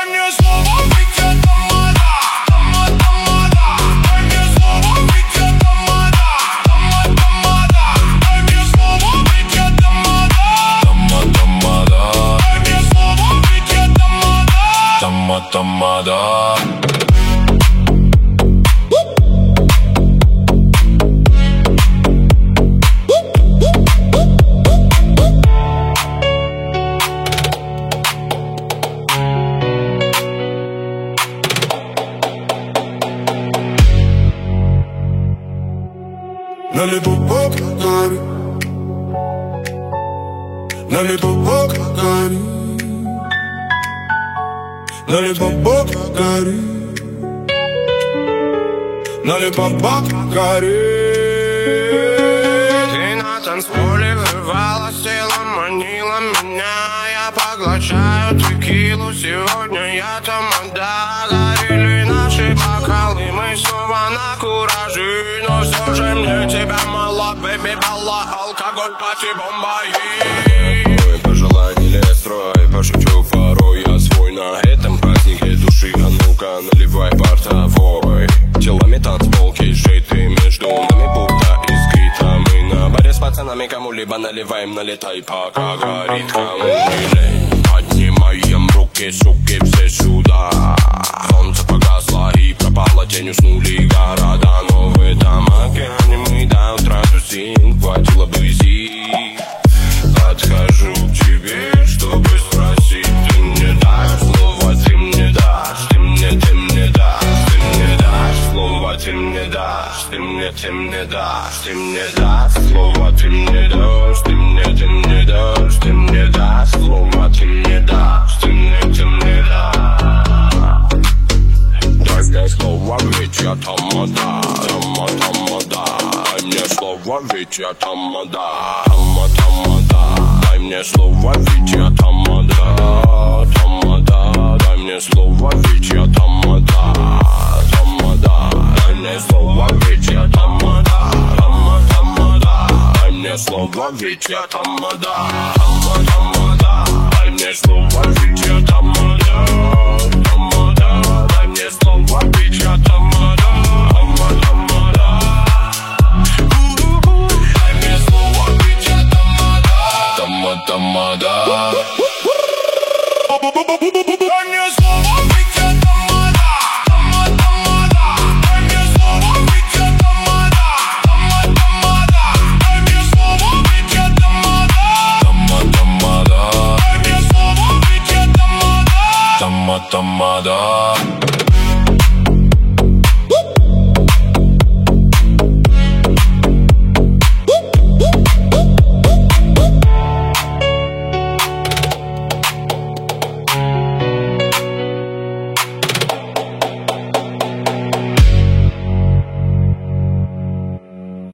мне слово Витя Тамада. Дай мне слово Витя Тамада. Дай мне слово Витя Тамада. Дай мне слово Витя Тамада. Налипопок гори, налипопок гори, налипопок гори, налипопок гори. Ты на танцполе вырвалась, тело манила меня. Я поглощаю текилу, сегодня я тамада. Горели наши бокалы, мы снова на кураже. Но все же мне тебя мало, бэби, балла, алкоголь, пати, бомба и... Ой, пожеланий лес строй, пошучу порой я свой на этом празднике души. А ну-ка, наливай портовой. Телами танцпол, кейшиты между нами будто искрита. Мы на баре с пацанами кому-либо наливаем, налетай, пока горит. Кому не лень, поднимаем руки, суки, все сюда. Солнце погасло и пропало, тень, уснули города. Но в этом океане мы до утра тусим, хватило бы зи. Подхожу к тебе, чтобы спросить. Ты мне дашь слово, ты мне дашь. Ты мне дашь, ты мне дашь слово, ты мне дашь. Ты мне дашь, ты мне дашь слово, ты мне дашь. Ты мне дашь, ты мне дашь слово, ты мне дашь. Ты мне дашь. Дай мне слово, ведь я тамада, тамада. Дай мне слово, ведь я тамада, тамада. Дай мне слово, ведь я тамада, тамада. Дай мне слово, ведь я тамада, тамада. Дай мне слово, ведь я тамада, тамада. Дай мне слово, ведь я тамада, тамада. Дай мне слово, ведь я тамада, тамада. Дай мне слово, ведь я тамада, тамада. Дай мне слово, ведь я тамада, тамада. Дай мне слово Витя Тамада. Дай мне слово Витя Тамада. Дай мне слово Витя Тамада. Дай мне слово Витя Тамада. Тамада.